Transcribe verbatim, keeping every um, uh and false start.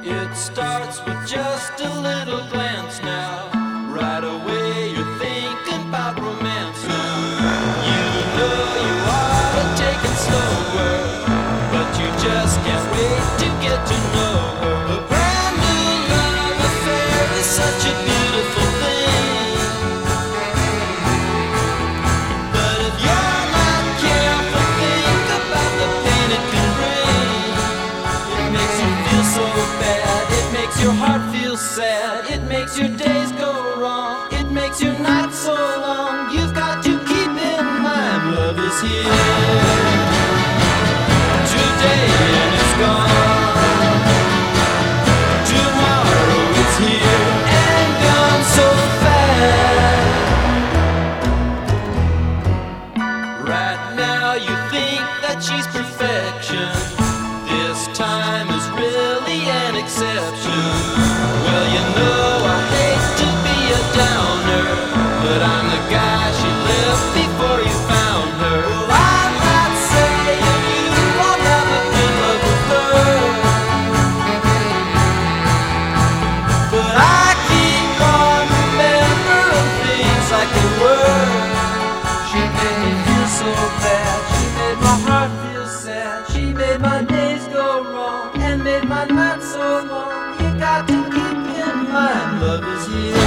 It starts with just a little glance now. Right away you're thinking about romance now. You know you ought to take it slower, but you just can't wait to get to know her. A brand new love affair is such a beautiful thing, but if you're not careful, think about the pain it can bring. It makes you feel so bad, it makes your heart feel sad, it makes your days go wrong, it makes your nights so long. You've got to keep in mind, love is here today and it's gone. Tomorrow it's here and gone so fast. Right now you think that she's perfection. This time is really an exception. Well, you know I hate to be a downer, but I'm the guy she left before you found her. Well, I'm not saying you won't ever be in love with her, but I keep on remembering things like they were. She made me feel so bad, she made my heart feel sad, she made my days go wrong and made my nights so long. You got to keep in mind, love is here